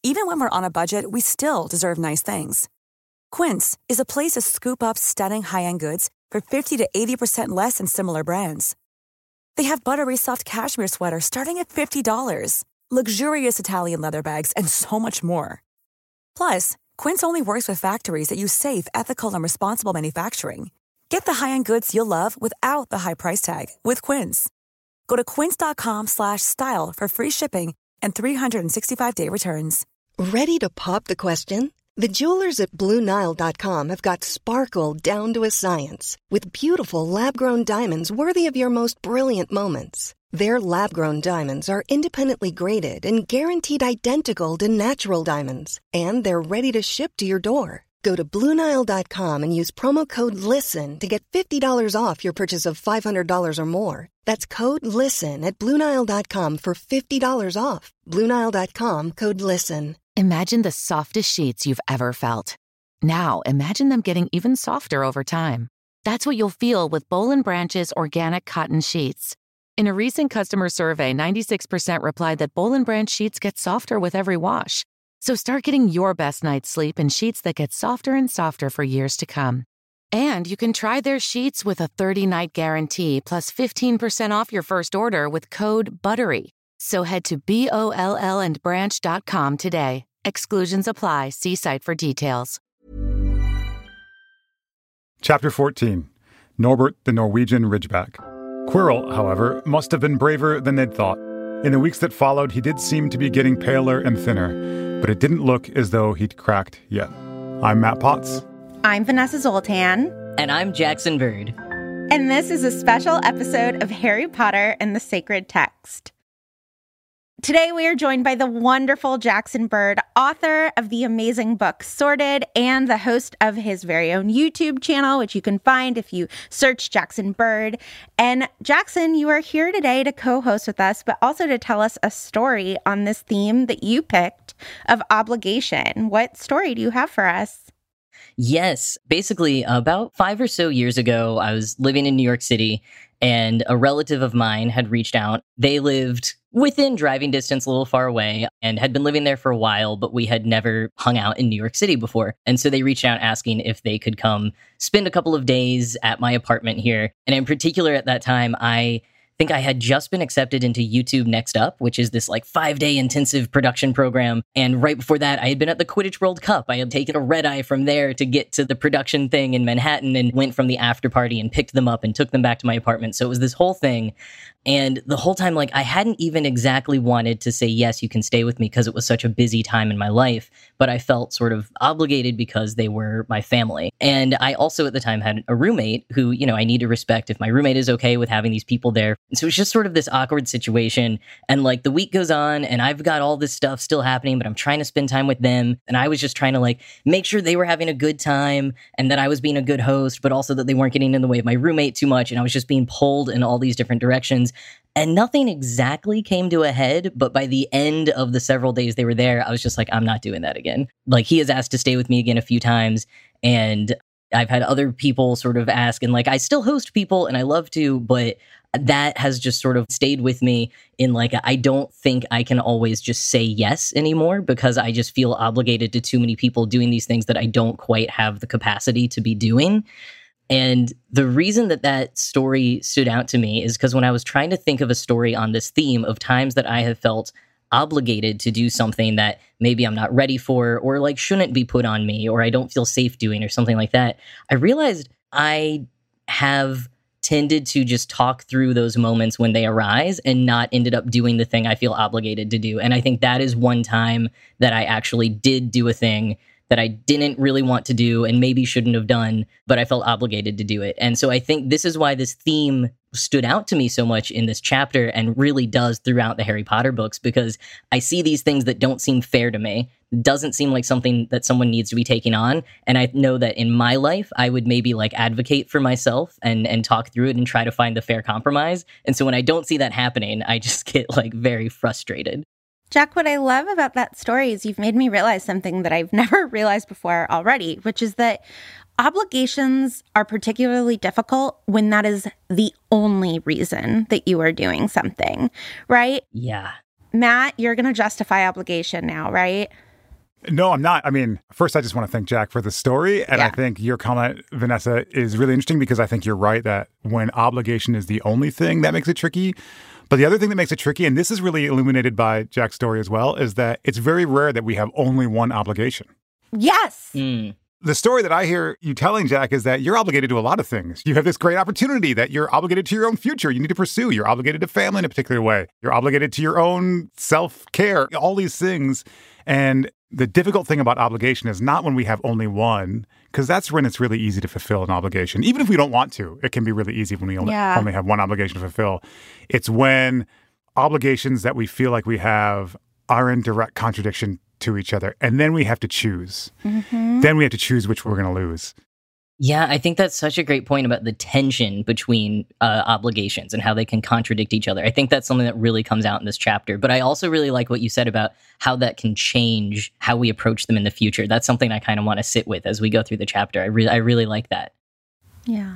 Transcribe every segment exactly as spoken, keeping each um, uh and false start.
Even when we're on a budget, we still deserve nice things. Quince is a place to scoop up stunning high-end goods for fifty to eighty percent less than similar brands. They have buttery soft cashmere sweaters starting at fifty dollars, luxurious Italian leather bags, and so much more. Plus, Quince only works with factories that use safe, ethical, and responsible manufacturing. Get the high-end goods you'll love without the high price tag with Quince. Go to quince.com slash style for free shipping and three sixty-five day returns. Ready to pop the question? The jewelers at Blue Nile dot com have got sparkle down to a science with beautiful lab-grown diamonds worthy of your most brilliant moments. Their lab-grown diamonds are independently graded and guaranteed identical to natural diamonds, and they're ready to ship to your door. Go to Blue Nile dot com and use promo code LISTEN to get fifty dollars off your purchase of five hundred dollars or more. That's code LISTEN at Blue Nile dot com for fifty dollars off. Blue Nile dot com, code LISTEN. Imagine the softest sheets you've ever felt. Now, imagine them getting even softer over time. That's what you'll feel with Boll and Branch's organic cotton sheets. In a recent customer survey, ninety-six percent replied that Boll and Branch sheets get softer with every wash. So start getting your best night's sleep in sheets that get softer and softer for years to come. And you can try their sheets with a thirty-night guarantee plus fifteen percent off your first order with code BUTTERY. So head to B O L L and branch dot com today. Exclusions apply. See site for details. Chapter fourteen. Norbert the Norwegian Ridgeback. Quirrell, however, must have been braver than they'd thought. In the weeks that followed, he did seem to be getting paler and thinner, but it didn't look as though he'd cracked yet. I'm Matt Potts. I'm Vanessa Zoltan. And I'm Jackson Bird. And this is a special episode of Harry Potter and the Sacred Text. Today, we are joined by the wonderful Jackson Bird, author of the amazing book Sorted and the host of his very own YouTube channel, which you can find if you search Jackson Bird. And Jackson, you are here today to co-host with us, but also to tell us a story on this theme that you picked of obligation. What story do you have for us? Yes. Basically, about five or so years ago, I was living in New York City, and a relative of mine had reached out. They lived within driving distance, a little far away, and had been living there for a while, but we had never hung out in New York City before. And so they reached out asking if they could come spend a couple of days at my apartment here. And in particular, at that time, I think I had just been accepted into YouTube Next Up, which is this like five-day intensive production program. And right before that, I had been at the Quidditch World Cup. I had taken a red eye from there to get to the production thing in Manhattan and went from the after party and picked them up and took them back to my apartment. So it was this whole thing. And the whole time, like, I hadn't even exactly wanted to say, yes, you can stay with me because it was such a busy time in my life. But I felt sort of obligated because they were my family. And I also at the time had a roommate who, you know, I need to respect if my roommate is okay with having these people there. And so it's just sort of this awkward situation. And like the week goes on and I've got all this stuff still happening, but I'm trying to spend time with them. And I was just trying to like make sure they were having a good time and that I was being a good host, but also that they weren't getting in the way of my roommate too much. And I was just being pulled in all these different directions. And nothing exactly came to a head, but by the end of the several days they were there, I was just like, I'm not doing that again. Like, he has asked to stay with me again a few times, and I've had other people sort of ask, and like, I still host people and I love to, but that has just sort of stayed with me in like, I don't think I can always just say yes anymore because I just feel obligated to too many people doing these things that I don't quite have the capacity to be doing. And the reason that that story stood out to me is because when I was trying to think of a story on this theme of times that I have felt obligated to do something that maybe I'm not ready for or like shouldn't be put on me or I don't feel safe doing or something like that, I realized I have tended to just talk through those moments when they arise and not ended up doing the thing I feel obligated to do. And I think that is one time that I actually did do a thing that I didn't really want to do and maybe shouldn't have done, but I felt obligated to do it. And so I think this is why this theme stood out to me so much in this chapter and really does throughout the Harry Potter books, because I see these things that don't seem fair to me. It doesn't seem like something that someone needs to be taking on. And I know that in my life, I would maybe like advocate for myself and, and talk through it and try to find the fair compromise. And so when I don't see that happening, I just get like very frustrated. Jack, what I love about that story is you've made me realize something that I've never realized before already, which is that obligations are particularly difficult when that is the only reason that you are doing something, right? Yeah. Matt, you're going to justify obligation now, right? No, I'm not. I mean, first, I just want to thank Jack for the story. And Yeah. I think your comment, Vanessa, is really interesting because I think you're right that when obligation is the only thing that makes it tricky. But the other thing that makes it tricky, and this is really illuminated by Jack's story as well, is that it's very rare that we have only one obligation. Yes. Mm. The story that I hear you telling, Jack, is that you're obligated to a lot of things. You have this great opportunity that you're obligated to your own future. You need to pursue. You're obligated to family in a particular way. You're obligated to your own self-care, all these things. And the difficult thing about obligation is not when we have only one, because that's when it's really easy to fulfill an obligation. Even if we don't want to, it can be really easy when we only, Yeah. only have one obligation to fulfill. It's when obligations that we feel like we have are in direct contradiction to each other. And then we have to choose. Mm-hmm. Then we have to choose which we're going to lose. Yeah, I think that's such a great point about the tension between uh, obligations and how they can contradict each other. I think that's something that really comes out in this chapter. But I also really like what you said about how that can change how we approach them in the future. That's something I kind of want to sit with as we go through the chapter. I really, I really like that. Yeah.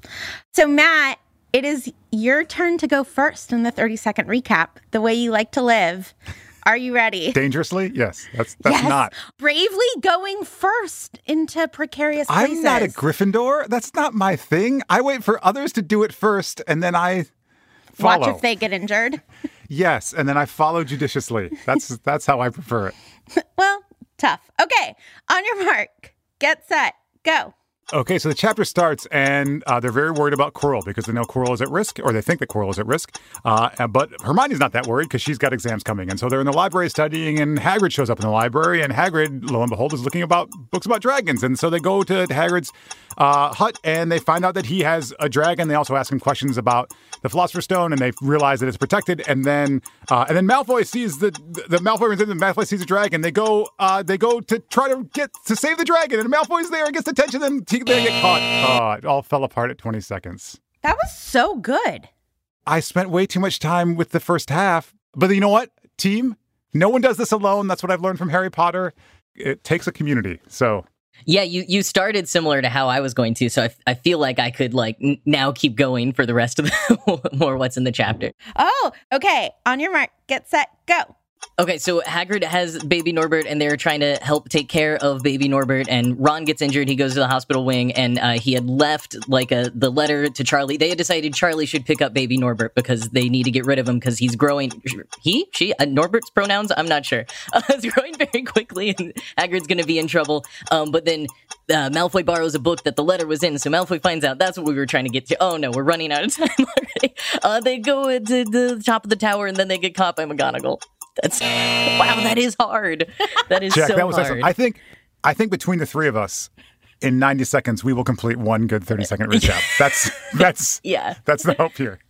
So, Matt, it is your turn to go first in the thirty-second recap, the way you like to live. Are you ready? Dangerously? Yes. That's that's Yes. not. Bravely going first into precarious places. I'm not a Gryffindor. That's not my thing. I wait for others to do it first, and then I follow. Watch if they get injured. Yes, and then I follow judiciously. That's that's how I prefer it. Well, tough. Okay. On your mark. Get set. Go. Okay, so the chapter starts, and uh, they're very worried about Quirrell because they know Quirrell is at risk, or they think that Quirrell is at risk. Uh, but Hermione's not that worried because she's got exams coming. And so they're in the library studying, and Hagrid shows up in the library, and Hagrid, lo and behold, is looking about books about dragons. And so they go to Hagrid's uh, hut, and they find out that he has a dragon. They also ask him questions about the Philosopher's Stone, and they realize that it's protected. And then uh, and then Malfoy sees the the Malfoy runs in, and Malfoy sees a dragon. They go uh, they go to try to get to save the dragon, and Malfoy's there and gets attention, and they get caught. Oh, it all fell apart at twenty seconds. That was so good. I spent way too much time with the first half. But you know what, team? No one does this alone. That's what I've learned from Harry Potter. It takes a community. So Yeah, you, you started similar to how I was going to, so I, I feel like I could like n- now keep going for the rest of the more what's in the chapter. Oh, okay. On your mark. Get set. Go. Okay, so Hagrid has baby Norbert, and they're trying to help take care of baby Norbert, and Ron gets injured. He goes to the hospital wing, and uh, he had left like a the letter to Charlie. They had decided Charlie should pick up baby Norbert because they need to get rid of him because he's growing. He? She? Uh, Norbert's pronouns? I'm not sure. Uh, it's growing very quickly, and Hagrid's going to be in trouble. Um, but then uh, Malfoy borrows a book that the letter was in, so Malfoy finds out that's what we were trying to get to. Oh no, we're running out of time already. Uh, they go to the top of the tower, and then they get caught by McGonagall. That's wow. That is hard. That is Jack, so that was hard. excellent. I think I think between the three of us, in ninety seconds, we will complete one good thirty second recap. That's that's Yeah. That's the hope here.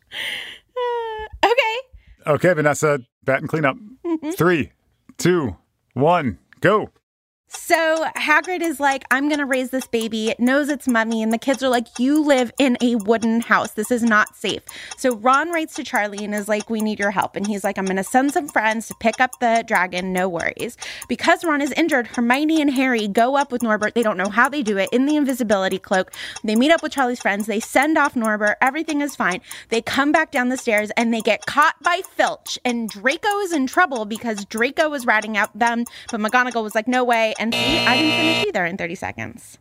Uh, okay. Okay, Vanessa, bat and clean up. Three, two, one, go. So Hagrid is like, I'm going to raise this baby. It knows it's mummy. And the kids are like, you live in a wooden house. This is not safe. So Ron writes to Charlie and is like, we need your help. And he's like, I'm going to send some friends to pick up the dragon. No worries. Because Ron is injured, Hermione and Harry go up with Norbert. They don't know how they do it in the invisibility cloak. They meet up with Charlie's friends. They send off Norbert. Everything is fine. They come back down the stairs and they get caught by Filch. And Draco is in trouble because Draco was ratting out them. But McGonagall was like, no way. And see, I didn't finish either in thirty seconds.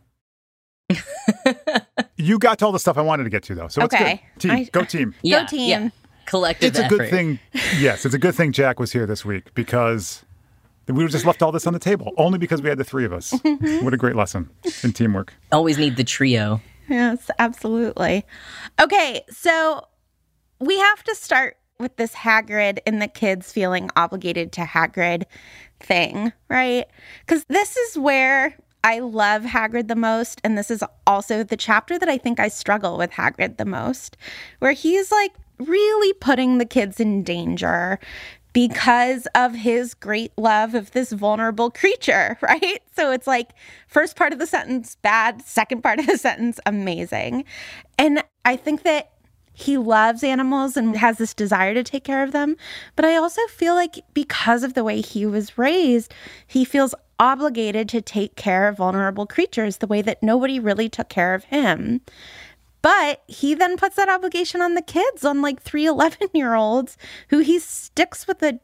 You got to all the stuff I wanted to get to, though. So Okay. it's good. Team, I- go team. Yeah, Go team. yeah. Collective It's a effort. good thing. Yes, it's a good thing Jack was here this week because we just left all this on the table only because we had the three of us. What a great lesson in teamwork. Always need the trio. Yes, absolutely. Okay, so we have to start with this Hagrid and the kids feeling obligated to Hagrid thing, right? Because this is where I love Hagrid the most, and this is also the chapter that I think I struggle with Hagrid the most, where he's like really putting the kids in danger because of his great love of this vulnerable creature, right? So it's like first part of the sentence, bad, second part of the sentence, amazing. And I think that he loves animals and has this desire to take care of them. But I also feel like because of the way he was raised, he feels obligated to take care of vulnerable creatures the way that nobody really took care of him. But he then puts that obligation on the kids, on like three eleven-year-olds who he sticks with a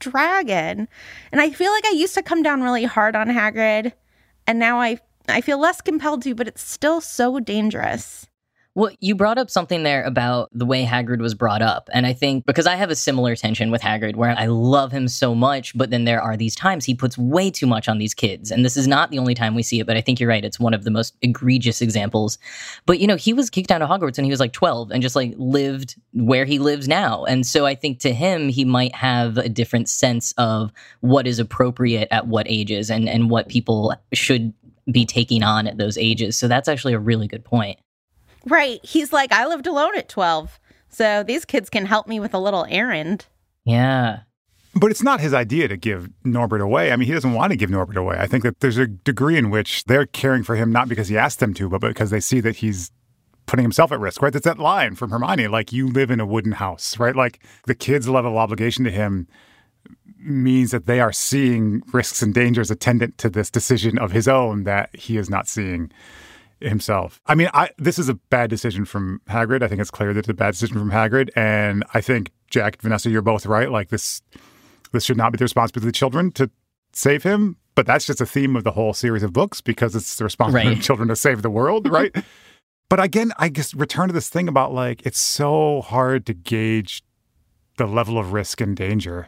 dragon. And I feel like I used to come down really hard on Hagrid, and now I I feel less compelled to, but it's still so dangerous. Well, you brought up something there about the way Hagrid was brought up. And I think because I have a similar tension with Hagrid where I love him so much, but then there are these times he puts way too much on these kids. And this is not the only time we see it, but I think you're right. It's one of the most egregious examples. But, you know, he was kicked out of Hogwarts when he was like twelve and just like lived where he lives now. And so I think to him, he might have a different sense of what is appropriate at what ages and, and what people should be taking on at those ages. So that's actually a really good point. Right. He's like, I lived alone at twelve, so these kids can help me with a little errand. Yeah. But it's not his idea to give Norbert away. I mean, he doesn't want to give Norbert away. I think that there's a degree in which they're caring for him, not because he asked them to, but because they see that he's putting himself at risk, right? That's that line from Hermione, like, you live in a wooden house, right? Like, the kids' level of obligation to him means that they are seeing risks and dangers attendant to this decision of his own that he is not seeing himself. I mean, I, this is a bad decision from Hagrid. I think it's clear that it's a bad decision from Hagrid. And I think, Jack, Vanessa, you're both right. Like, this this should not be the responsibility of the children to save him. But that's just a theme of the whole series of books because it's the responsibility right. of children to save the world, right? But again, I guess return to this thing about, like, it's so hard to gauge the level of risk and danger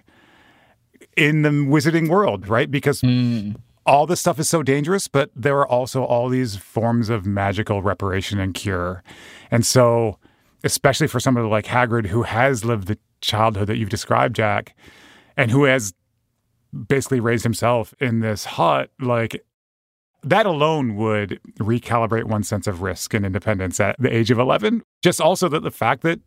in the wizarding world, right? Because mm. all this stuff is so dangerous, but there are also all these forms of magical reparation and cure. And so, especially for somebody like Hagrid, who has lived the childhood that you've described, Jack, and who has basically raised himself in this hut, like, that alone would recalibrate one's sense of risk and independence at the age of eleven. Just also that the fact that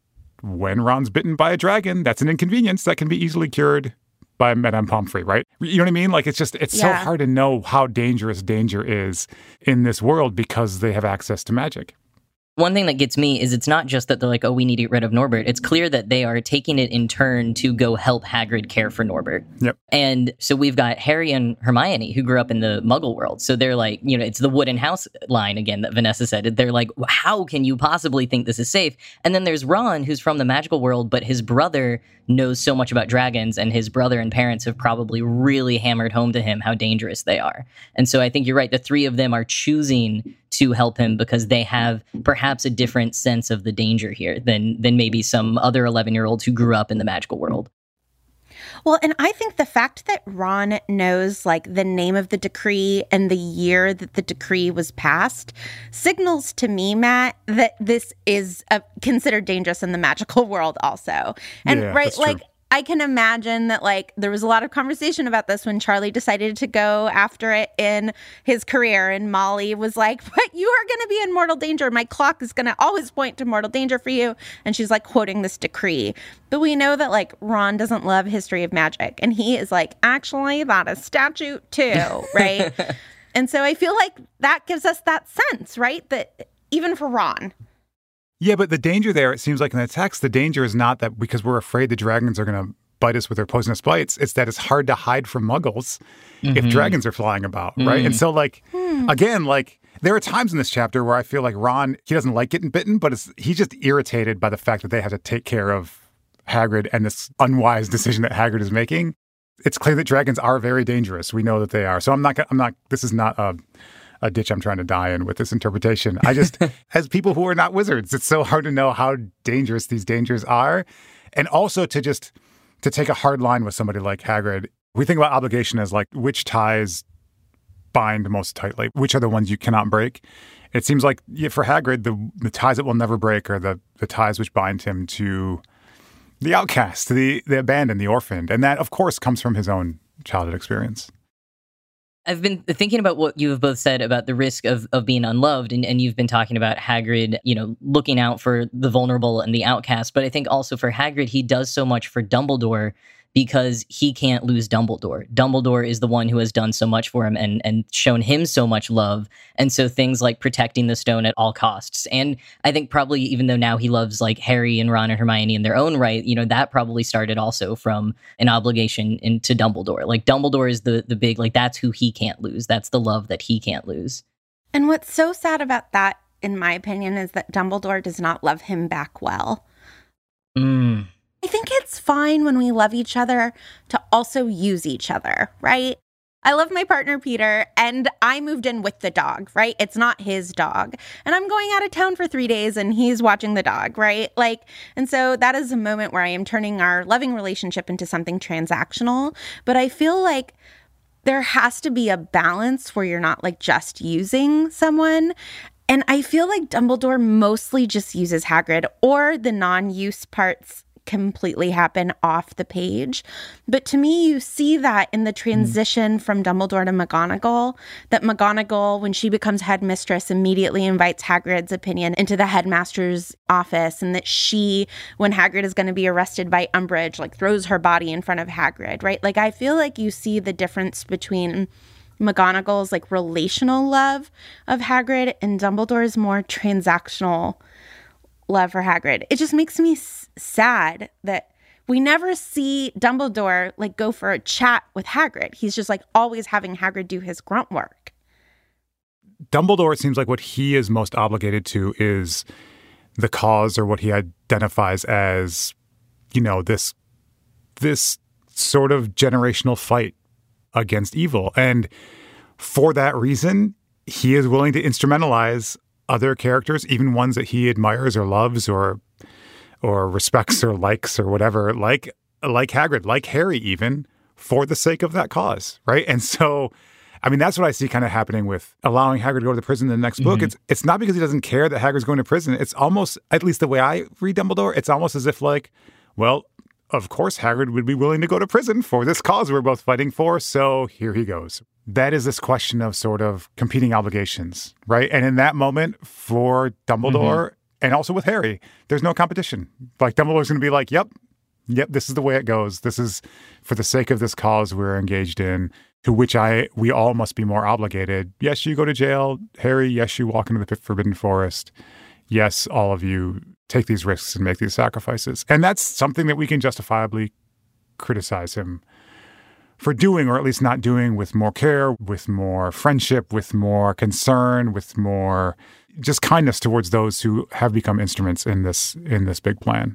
when Ron's bitten by a dragon, that's an inconvenience that can be easily cured by Madame Pomfrey, right? You know what I mean? Like, it's just, it's yeah. so hard to know how dangerous danger is in this world because they have access to magic. One thing that gets me is it's not just that they're like, oh, we need to get rid of Norbert. It's clear that they are taking it in turn to go help Hagrid care for Norbert. Yep. And so we've got Harry and Hermione who grew up in the Muggle world. So they're like, you know, it's the wooden house line again that Vanessa said. They're like, how can you possibly think this is safe? And then there's Ron, who's from the magical world, but his brother knows so much about dragons, and his brother and parents have probably really hammered home to him how dangerous they are. And so I think you're right. The three of them are choosing to help him because they have perhaps a different sense of the danger here than than maybe some other eleven-year-olds who grew up in the magical world. Well, and I think the fact that Ron knows, like, the name of the decree and the year that the decree was passed signals to me, Matt, that this is a, considered dangerous in the magical world also. And yeah, right, like, I can imagine that, like, there was a lot of conversation about this when Charlie decided to go after it in his career. And Molly was like, but you are going to be in mortal danger. My clock is going to always point to mortal danger for you. And she's, like, quoting this decree. But we know that, like, Ron doesn't love history of magic. And he is like, actually, that is statute too, right? And so I feel like that gives us that sense, right? That even for Ron. Yeah, but the danger there, it seems like in the text, the danger is not that because we're afraid the dragons are going to bite us with their poisonous bites. It's that it's hard to hide from muggles mm-hmm. if dragons are flying about, mm-hmm. right? And so, like, hmm. again, like, there are times in this chapter where I feel like Ron, he doesn't like getting bitten, but it's, he's just irritated by the fact that they have to take care of Hagrid and this unwise decision that Hagrid is making. It's clear that dragons are very dangerous. We know that they are. So I'm not, I'm not, this is not a... a ditch I'm trying to die in with this interpretation. I just, as people who are not wizards, it's so hard to know how dangerous these dangers are. And also to just, to take a hard line with somebody like Hagrid. We think about obligation as like, which ties bind most tightly? Which are the ones you cannot break? It seems like yeah, for Hagrid, the, the ties that will never break are the, the ties which bind him to the outcast, the, the abandoned, the orphaned. And that, of course, comes from his own childhood experience. I've been thinking about what you have both said about the risk of, of being unloved, and, and you've been talking about Hagrid, you know, looking out for the vulnerable and the outcast. But I think also for Hagrid, he does so much for Dumbledore because he can't lose Dumbledore. Dumbledore is the one who has done so much for him and, and shown him so much love. And so things like protecting the stone at all costs. And I think probably even though now he loves like Harry and Ron and Hermione in their own right, you know, that probably started also from an obligation into Dumbledore. Like Dumbledore is the the big, like that's who he can't lose. That's the love that he can't lose. And what's so sad about that, in my opinion, is that Dumbledore does not love him back well. Mm. I think it's fine when we love each other to also use each other, right? I love my partner, Peter, and I moved in with the dog, right? It's not his dog. And I'm going out of town for three days and he's watching the dog, right? Like, and so that is a moment where I am turning our loving relationship into something transactional. But I feel like there has to be a balance where you're not like just using someone. And I feel like Dumbledore mostly just uses Hagrid, or the non-use parts completely happen off the page. But to me, you see that in the transition mm. from Dumbledore to McGonagall, that McGonagall, when she becomes headmistress, immediately invites Hagrid's opinion into the headmaster's office, and that she, when Hagrid is going to be arrested by Umbridge, like throws her body in front of Hagrid, right? Like, I feel like you see the difference between McGonagall's like relational love of Hagrid and Dumbledore's more transactional love for Hagrid. It just makes me s- sad that we never see Dumbledore like go for a chat with Hagrid. He's just like always having Hagrid do his grunt work. Dumbledore, it seems like what he is most obligated to is the cause, or what he identifies as, you know, this this sort of generational fight against evil. And for that reason, he is willing to instrumentalize other characters, even ones that he admires or loves or or respects or likes or whatever, like like Hagrid, like Harry even, for the sake of that cause, right? And so, I mean, that's what I see kind of happening with allowing Hagrid to go to the prison in the next book. Mm-hmm. It's it's not because he doesn't care that Hagrid's going to prison. It's almost, at least the way I read Dumbledore, it's almost as if like, well, of course Hagrid would be willing to go to prison for this cause we're both fighting for, so here he goes. That is this question of sort of competing obligations, right? And in that moment, for Dumbledore, mm-hmm. and also with Harry, there's no competition. Like, Dumbledore's going to be like, yep, yep, this is the way it goes. This is for the sake of this cause we're engaged in, to which I we all must be more obligated. Yes, you go to jail, Harry. Yes, you walk into the Forbidden Forest. Yes, all of you take these risks and make these sacrifices. And that's something that we can justifiably criticize him for doing, or at least not doing with more care, with more friendship, with more concern, with more just kindness towards those who have become instruments in this in this big plan.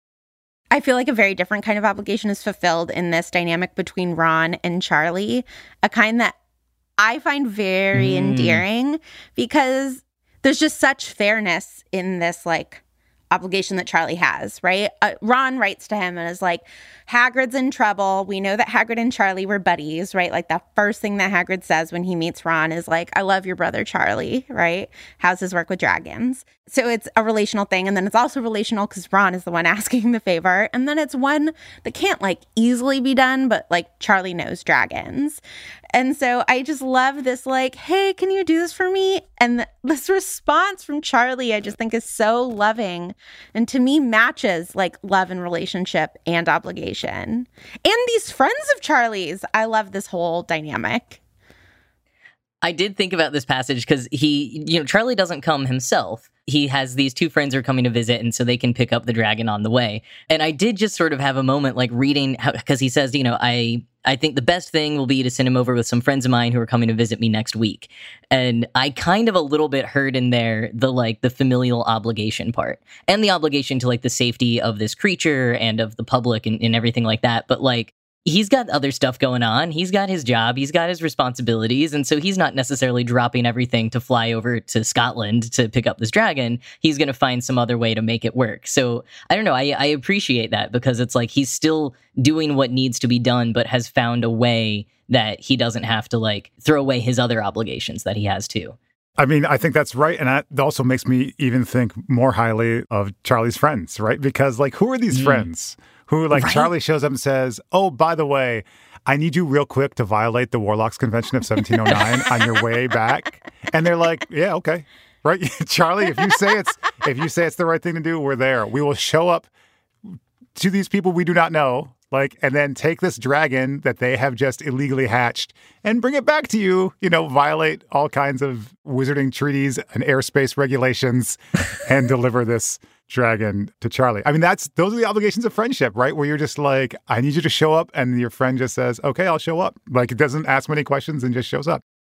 I feel like a very different kind of obligation is fulfilled in this dynamic between Ron and Charlie, a kind that I find very mm. endearing, because there's just such fairness in this, like, obligation that Charlie has, right? Uh, Ron writes to him and is like, Hagrid's in trouble. We know that Hagrid and Charlie were buddies, right? Like, the first thing that Hagrid says when he meets Ron is like, I love your brother, Charlie, right? How's his work with dragons? So it's a relational thing. And then it's also relational because Ron is the one asking the favor. And then it's one that can't like easily be done, but like Charlie knows dragons. And so I just love this, like, hey, can you do this for me? And th- this response from Charlie, I just think is so loving. And to me, matches like love and relationship and obligation. And these friends of Charlie's, I love this whole dynamic. I did think about this passage because he, you know, Charlie doesn't come himself. He has these two friends who are coming to visit, and so they can pick up the dragon on the way. And I did just sort of have a moment like reading, because he says, you know, I I think the best thing will be to send him over with some friends of mine who are coming to visit me next week. And I kind of a little bit heard in there the like the familial obligation part, and the obligation to like the safety of this creature and of the public and, and everything like that. But like, he's got other stuff going on. He's got his job. He's got his responsibilities. And so he's not necessarily dropping everything to fly over to Scotland to pick up this dragon. He's going to find some other way to make it work. So I don't know. I, I appreciate that, because it's like he's still doing what needs to be done, but has found a way that he doesn't have to like throw away his other obligations that he has too. I mean, I think that's right. And that also makes me even think more highly of Charlie's friends, right? Because like, who are these mm. friends? Who, like, right? Charlie shows up and says, oh, by the way, I need you real quick to violate the Warlocks Convention of seventeen oh nine on your way back. And they're like, yeah, okay. Right? Charlie, if you say it's if you say it's the right thing to do, we're there. We will show up to these people we do not know, like, and then take this dragon that they have just illegally hatched and bring it back to you, you know, violate all kinds of wizarding treaties and airspace regulations and deliver this dragon to Charlie. I mean, that's those are the obligations of friendship, right? Where you're just like, I need you to show up, and your friend just says, okay, I'll show up. Like, it doesn't ask many questions and just shows up.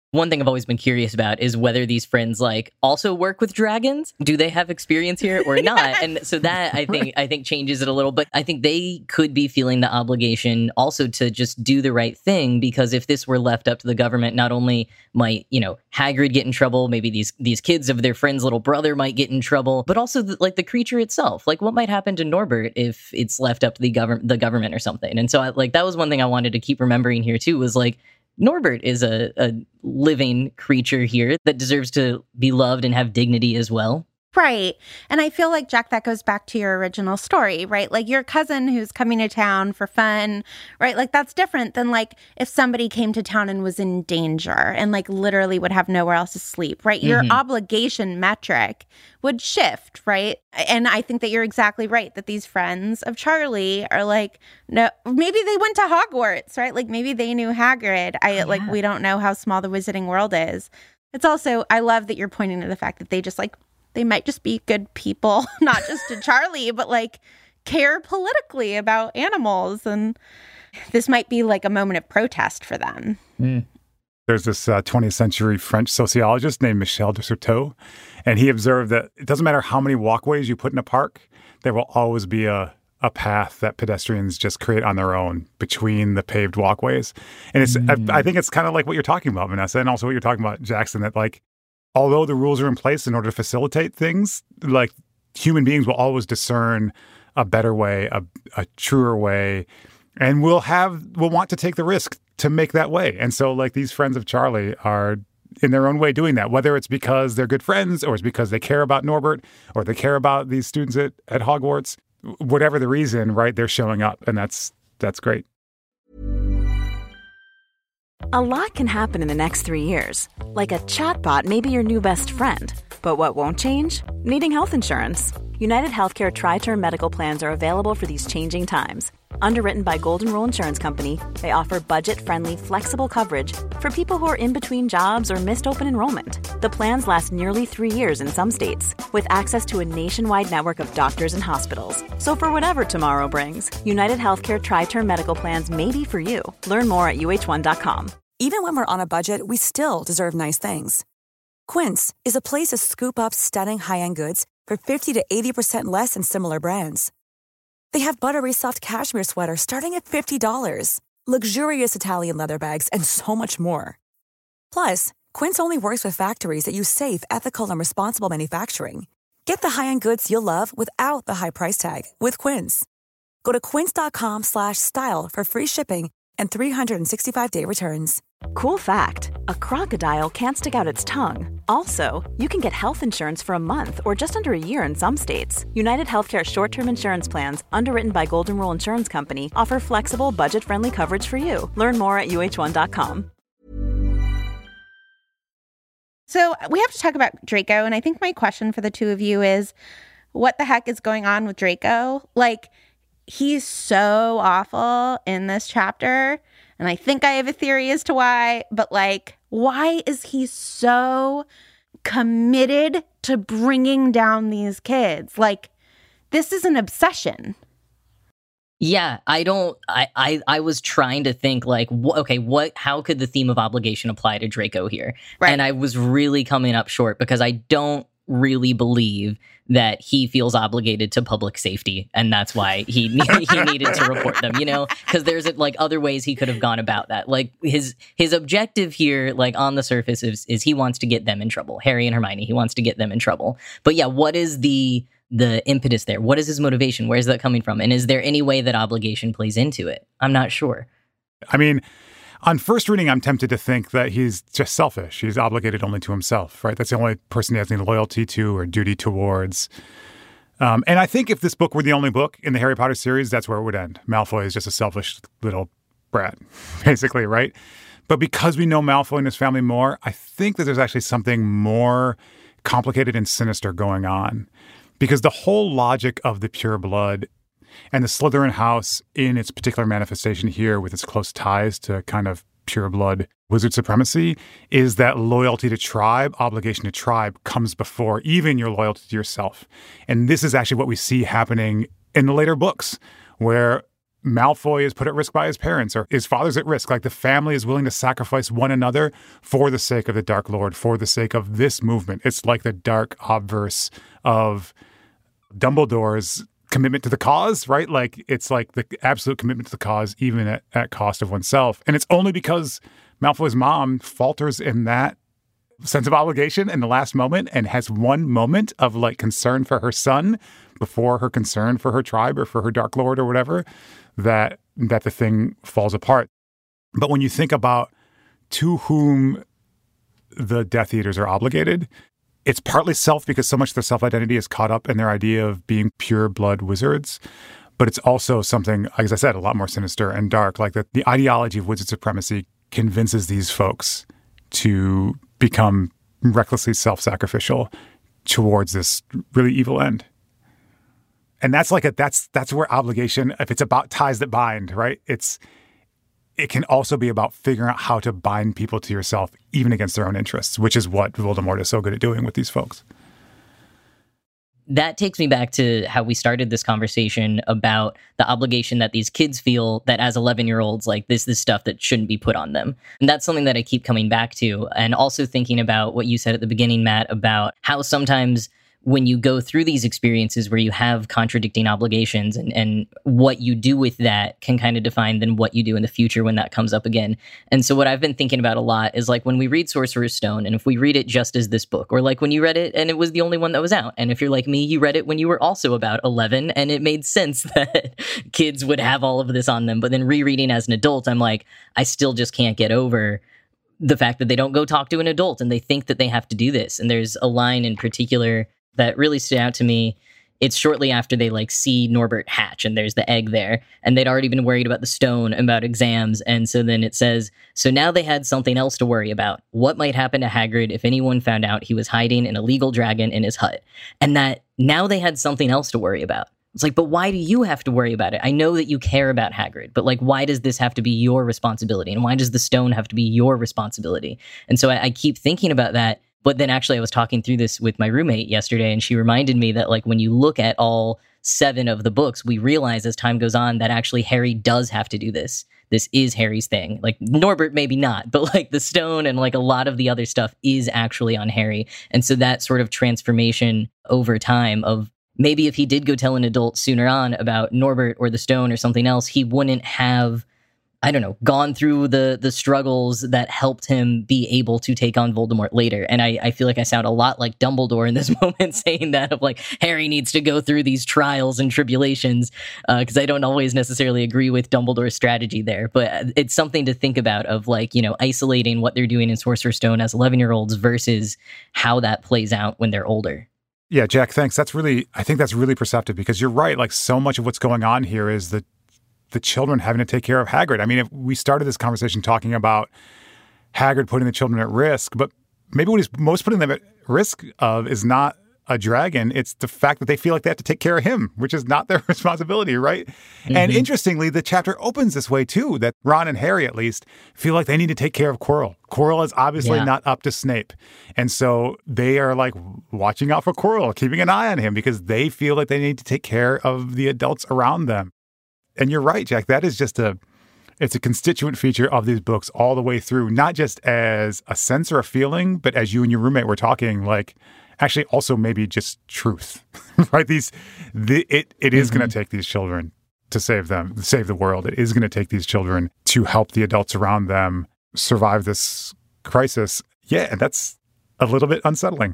One thing I've always been curious about is whether these friends like also work with dragons. Do they have experience here or not? Yes. And so that I think I think changes it a little. But I think they could be feeling the obligation also to just do the right thing, because if this were left up to the government, not only might, you know, Hagrid get in trouble, maybe these these kids of their friend's little brother might get in trouble, but also the, like the creature itself. Like what might happen to Norbert if it's left up to the government the government or something. And so I, like that was one thing I wanted to keep remembering here too, was like Norbert is a, a living creature here that deserves to be loved and have dignity as well. Right. And I feel like, Jack, that goes back to your original story, right? Like your cousin who's coming to town for fun, right? Like that's different than like if somebody came to town and was in danger and like literally would have nowhere else to sleep, right? Your mm-hmm. obligation metric would shift, right? And I think that you're exactly right, that these friends of Charlie are like, no, maybe they went to Hogwarts, right? Like maybe they knew Hagrid. I oh, yeah. like, we don't know how small the Wizarding World is. It's also, I love that you're pointing to the fact that they just like, they might just be good people, not just to Charlie, but like care politically about animals. And this might be like a moment of protest for them. Mm. There's this uh, twentieth century French sociologist named Michel de Certeau, and he observed that it doesn't matter how many walkways you put in a park, there will always be a, a path that pedestrians just create on their own between the paved walkways. And it's mm. I, I think it's kind of like what you're talking about, Vanessa, and also what you're talking about, Jackson, that like, although the rules are in place in order to facilitate things, like human beings will always discern a better way, a, a truer way, and we'll have, we'll want to take the risk to make that way. And so like these friends of Charlie are in their own way doing that, whether it's because they're good friends or it's because they care about Norbert or they care about these students at, at Hogwarts, whatever the reason, right? They're showing up, and that's, that's great. A lot can happen in the next three years. Like a chatbot may be your new best friend. But what won't change? Needing health insurance. United Healthcare Tri-Term Medical Plans are available for these changing times. Underwritten by Golden Rule Insurance Company, they offer budget-friendly, flexible coverage for people who are in between jobs or missed open enrollment. The plans last nearly three years in some states, with access to a nationwide network of doctors and hospitals. So for whatever tomorrow brings, United Healthcare Tri-Term Medical Plans may be for you. Learn more at U H one dot com. Even when we're on a budget, we still deserve nice things. Quince is a place to scoop up stunning high-end goods for fifty to eighty percent less than similar brands. They have buttery soft cashmere sweaters starting at fifty dollars, luxurious Italian leather bags, and so much more. Plus, Quince only works with factories that use safe, ethical, and responsible manufacturing. Get the high-end goods you'll love without the high price tag with Quince. Go to quince.com slash style for free shipping and three sixty-five day returns. Cool fact, a crocodile can't stick out its tongue. Also, you can get health insurance for a month or just under a year in some states. United Healthcare short-term insurance plans, underwritten by Golden Rule Insurance Company, offer flexible, budget-friendly coverage for you. Learn more at U H one dot com. So we have to talk about Draco, and I think my question for the two of you is, what the heck is going on with Draco? Like, he's so awful in this chapter, and I think I have a theory as to why, but like, why is he so committed to bringing down these kids? Like, this is an obsession. Yeah, I don't, I, I, I was trying to think like, wh- okay, what, how could the theme of obligation apply to Draco here? Right. And I was really coming up short because I don't really believe that he feels obligated to public safety, and that's why he he needed to report them, you know, because there's like other ways he could have gone about that. Like his his objective here, like on the surface, is is he wants to get them in trouble. Harry and Hermione, he wants to get them in trouble. But yeah, what is the the impetus there? What is his motivation? Where's that coming from? And is there any way that obligation plays into it? I'm not sure. I mean, on first reading, I'm tempted to think that he's just selfish. He's obligated only to himself, right? That's the only person he has any loyalty to or duty towards. Um, and I think if this book were the only book in the Harry Potter series, that's where it would end. Malfoy is just a selfish little brat, basically, right? But because we know Malfoy and his family more, I think that there's actually something more complicated and sinister going on. Because the whole logic of the pure blood and the Slytherin house in its particular manifestation here with its close ties to kind of pure blood wizard supremacy is that loyalty to tribe, obligation to tribe comes before even your loyalty to yourself. And this is actually what we see happening in the later books, where Malfoy is put at risk by his parents, or his father's at risk. Like, the family is willing to sacrifice one another for the sake of the Dark Lord, for the sake of this movement. It's like the dark obverse of Dumbledore's commitment to the cause, right? Like, it's like the absolute commitment to the cause, even at, at cost of oneself. And it's only because Malfoy's mom falters in that sense of obligation in the last moment and has one moment of like concern for her son before her concern for her tribe or for her Dark Lord or whatever, that that the thing falls apart. But when you think about to whom the Death Eaters are obligated, it's partly self, because so much of their self-identity is caught up in their idea of being pure blood wizards. But it's also something, as I said, a lot more sinister and dark. Like, that the ideology of wizard supremacy convinces these folks to become recklessly self-sacrificial towards this really evil end. And that's like a, that's that's where obligation, if it's about ties that bind, right? It's it can also be about figuring out how to bind people to yourself, even against their own interests, which is what Voldemort is so good at doing with these folks. That takes me back to how we started this conversation about the obligation that these kids feel that as eleven-year-olds, like, this is stuff that shouldn't be put on them. And that's something that I keep coming back to. And also thinking about what you said at the beginning, Matt, about how sometimes when you go through these experiences where you have contradicting obligations, and, and what you do with that can kind of define then what you do in the future when that comes up again. And so what I've been thinking about a lot is, like, when we read Sorcerer's Stone, and if we read it just as this book, or like when you read it and it was the only one that was out, and if you're like me, you read it when you were also about eleven, and it made sense that kids would have all of this on them. But then rereading as an adult, I'm like, I still just can't get over the fact that they don't go talk to an adult and they think that they have to do this. And there's a line in particular that really stood out to me. It's shortly after they like see Norbert hatch, and there's the egg there, and they'd already been worried about the stone, about exams. And so then it says, so now they had something else to worry about. What might happen to Hagrid if anyone found out he was hiding an illegal dragon in his hut? And that now they had something else to worry about. It's like, but why do you have to worry about it? I know that you care about Hagrid, but like, why does this have to be your responsibility? And why does the stone have to be your responsibility? And so I, I keep thinking about that. But then actually I was talking through this with my roommate yesterday, and she reminded me that, like, when you look at all seven of the books, we realize as time goes on that actually Harry does have to do this. This is Harry's thing. Like, Norbert maybe not, but like the stone and like a lot of the other stuff is actually on Harry. And so that sort of transformation over time of maybe if he did go tell an adult sooner on about Norbert or the stone or something else, he wouldn't have, I don't know, gone through the the struggles that helped him be able to take on Voldemort later. And I, I feel like I sound a lot like Dumbledore in this moment saying that, of like, Harry needs to go through these trials and tribulations, because uh, I don't always necessarily agree with Dumbledore's strategy there. But it's something to think about, of like, you know, isolating what they're doing in Sorcerer's Stone as eleven-year-olds versus how that plays out when they're older. Yeah, Jack, thanks. That's really, I think that's really perceptive, because you're right. Like, so much of what's going on here is the the children having to take care of Hagrid. I mean, if we started this conversation talking about Hagrid putting the children at risk, but maybe what he's most putting them at risk of is not a dragon. It's the fact that they feel like they have to take care of him, which is not their responsibility, right? Mm-hmm. And interestingly, the chapter opens this way too, that Ron and Harry, at least, feel like they need to take care of Quirrell. Quirrell is obviously yeah. not up to Snape. And so they are like watching out for Quirrell, keeping an eye on him, because they feel like they need to take care of the adults around them. And you're right, Jack, that is just a, it's a constituent feature of these books all the way through, not just as a sense or a feeling, but as you and your roommate were talking, like, actually also maybe just truth, right? These, the, it, it is mm-hmm. going to take these children to save them, save the world. It is going to take these children to help the adults around them survive this crisis. Yeah, and that's a little bit unsettling.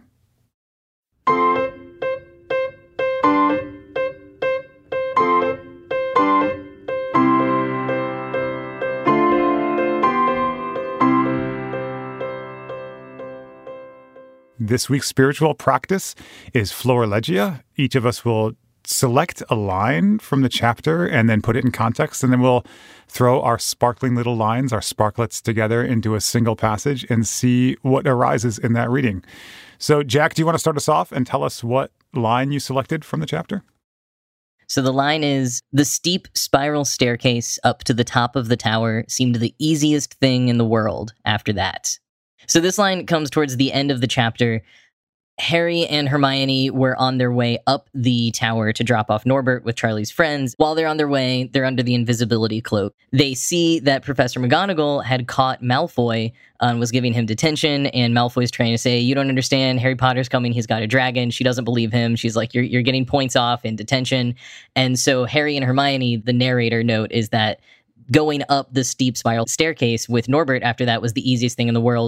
This week's spiritual practice is Florilegia. Each of us will select a line from the chapter and then put it in context, and then we'll throw our sparkling little lines, our sparklets, together into a single passage and see what arises in that reading. So, Jack, do you want to start us off and tell us what line you selected from the chapter? So the line is, the steep spiral staircase up to the top of the tower seemed the easiest thing in the world after that. So this line comes towards the end of the chapter. Harry and Hermione were on their way up the tower to drop off Norbert with Charlie's friends. While they're on their way, they're under the invisibility cloak. They see that Professor McGonagall had caught Malfoy uh, and was giving him detention, and Malfoy's trying to say, you don't understand, Harry Potter's coming, he's got a dragon. She doesn't believe him. She's like, you're, you're getting points off in detention. And so Harry and Hermione, the narrator note is that going up the steep spiral staircase with Norbert after that was the easiest thing in the world.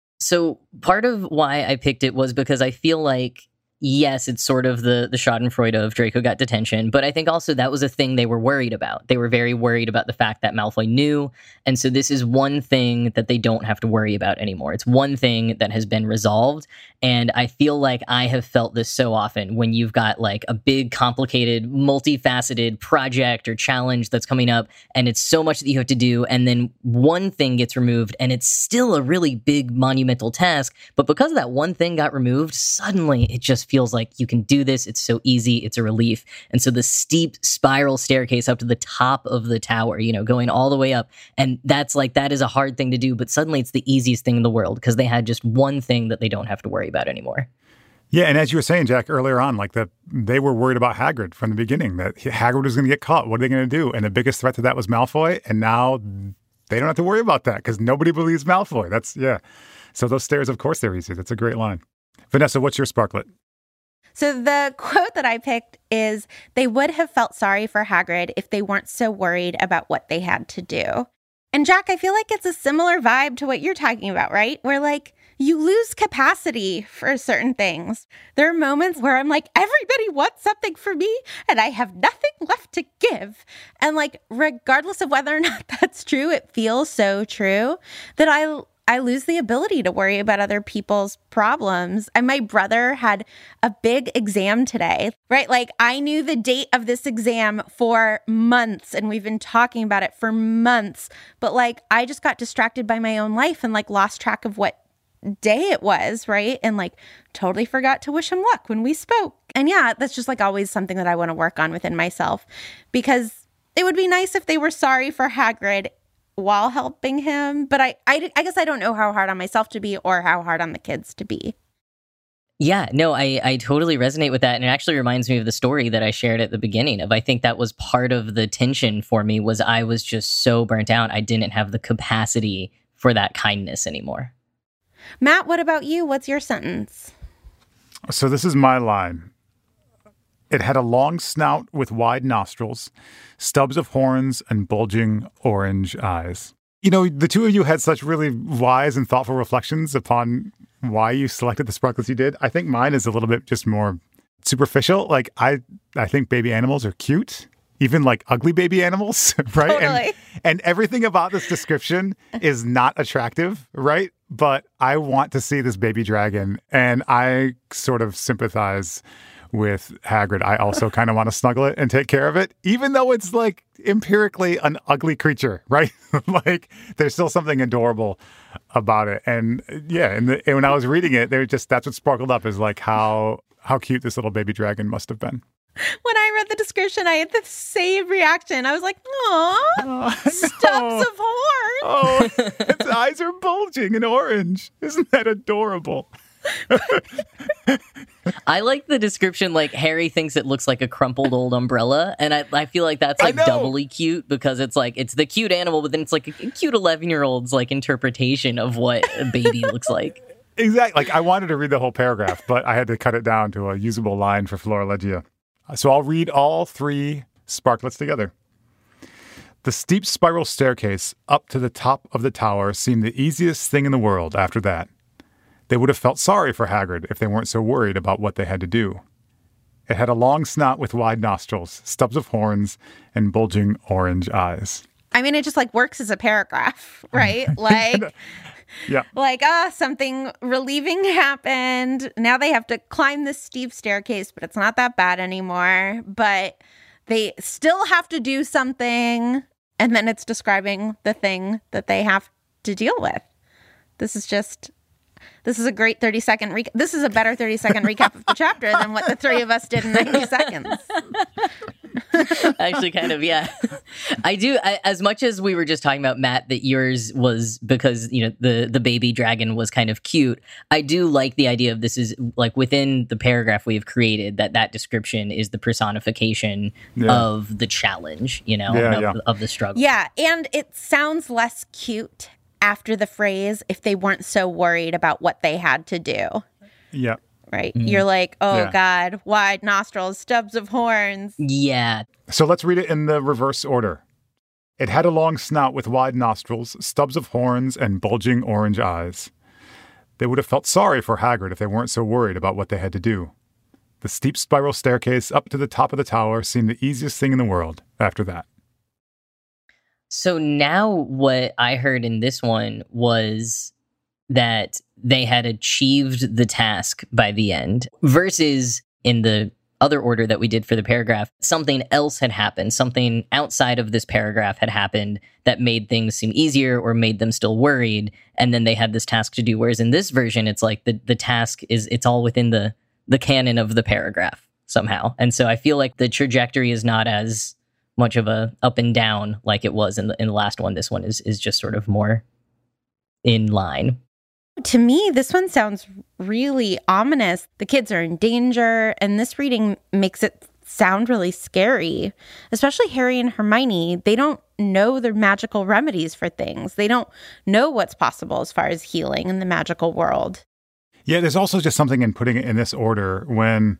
So part of why I picked it was because I feel like, yes, it's sort of the, the schadenfreude of Draco got detention, but I think also that was a thing they were worried about. They were very worried about the fact that Malfoy knew, and so this is one thing that they don't have to worry about anymore. It's one thing that has been resolved, and I feel like I have felt this so often when you've got like a big, complicated, multifaceted project or challenge that's coming up, and it's so much that you have to do, and then one thing gets removed, and it's still a really big, monumental task, but because that one thing got removed, suddenly it just feels like you can do this. It's so easy. It's a relief. And so the steep spiral staircase up to the top of the tower, you know, going all the way up. And that's like, that is a hard thing to do, but suddenly it's the easiest thing in the world because they had just one thing that they don't have to worry about anymore. Yeah, and as you were saying, Jack, earlier on, like that they were worried about Hagrid from the beginning, that Hagrid was going to get caught. What are they going to do? And the biggest threat to that was Malfoy. And now they don't have to worry about that because nobody believes Malfoy. That's, yeah. So those stairs, of course, they're easy. That's a great line. Vanessa, what's your sparklet? So the quote that I picked is, they would have felt sorry for Hagrid if they weren't so worried about what they had to do. And Jack, I feel like it's a similar vibe to what you're talking about, right? Where like you lose capacity for certain things. There are moments where I'm like, everybody wants something from me and I have nothing left to give. And like, regardless of whether or not that's true, it feels so true that I I lose the ability to worry about other people's problems. And my brother had a big exam today, right? Like I knew the date of this exam for months and we've been talking about it for months. But like I just got distracted by my own life and like lost track of what day it was, right? And like totally forgot to wish him luck when we spoke. And yeah, that's just like always something that I want to work on within myself, because it would be nice if they were sorry for Hagrid while helping him. But I, I, I guess I don't know how hard on myself to be or how hard on the kids to be. Yeah, no, I, I totally resonate with that. And it actually reminds me of the story that I shared at the beginning of, I think that was part of the tension for me, was I was just so burnt out. I didn't have the capacity for that kindness anymore. Matt, what about you? What's your sentence? So this is my line. It had a long snout with wide nostrils, stubs of horns, and bulging orange eyes. You know, the two of you had such really wise and thoughtful reflections upon why you selected the sparklets you did. I think mine is a little bit just more superficial. Like, I, I think baby animals are cute, even like ugly baby animals, right? Totally. And, and everything about this description is not attractive, right? But I want to see this baby dragon, and I sort of sympathize with Hagrid. I also kind of want to snuggle it and take care of it, even though it's like empirically an ugly creature, right? Like there's still something adorable about it. And yeah, and, the, and when I was reading it, there just, that's what sparkled up, is like how, how cute this little baby dragon must have been. When I read the description, I had the same reaction. I was like, aw, oh, stubs no. of horn. Oh, its eyes are bulging and orange. Isn't that adorable? I like the description, like Harry thinks it looks like a crumpled old umbrella, and I, I feel like that's like doubly cute, because it's like it's the cute animal, but then it's like a, a cute eleven year old's like interpretation of what a baby looks like. Exactly. Like I wanted to read the whole paragraph, but I had to cut it down to a usable line for Florilegia. So I'll read all three sparklets together. The steep spiral staircase up to the top of the tower seemed the easiest thing in the world after that. They would have felt sorry for Hagrid if they weren't so worried about what they had to do. It had a long snout with wide nostrils, stubs of horns, and bulging orange eyes. I mean, it just like works as a paragraph, right? Like, yeah, like, ah, something relieving happened. Now they have to climb this steep staircase, but it's not that bad anymore. But they still have to do something. And then it's describing the thing that they have to deal with. This is just This is a great thirty second recap. This is a better thirty second recap of the chapter than what the three of us did in ninety seconds. Actually, kind of, yeah. I do, I, as much as we were just talking about, Matt, that yours was because, you know, the, the baby dragon was kind of cute. I do like the idea of this is, like, within the paragraph we have created, that that description is the personification yeah. of the challenge, you know, yeah, of, yeah. of the struggle. Yeah, and it sounds less cute after the phrase if they weren't so worried about what they had to do. Yeah. Right? Mm. You're like, oh, yeah. God, wide nostrils, stubs of horns. Yeah. So let's read it in the reverse order. It had a long snout with wide nostrils, stubs of horns, and bulging orange eyes. They would have felt sorry for Hagrid if they weren't so worried about what they had to do. The steep spiral staircase up to the top of the tower seemed the easiest thing in the world after that. So now what I heard in this one was that they had achieved the task by the end, versus in the other order that we did for the paragraph, something else had happened, something outside of this paragraph had happened that made things seem easier or made them still worried, and then they had this task to do. Whereas in this version, it's like the, the task is, it's all within the, the canon of the paragraph somehow. And so I feel like the trajectory is not as much of a up and down like it was in the in the last one. This one is is just sort of more in line. To me, this one sounds really ominous. The kids are in danger, and this reading makes it sound really scary, especially Harry and Hermione. They don't know the magical remedies for things. They don't know what's possible as far as healing in the magical world. Yeah, there's also just something in putting it in this order when,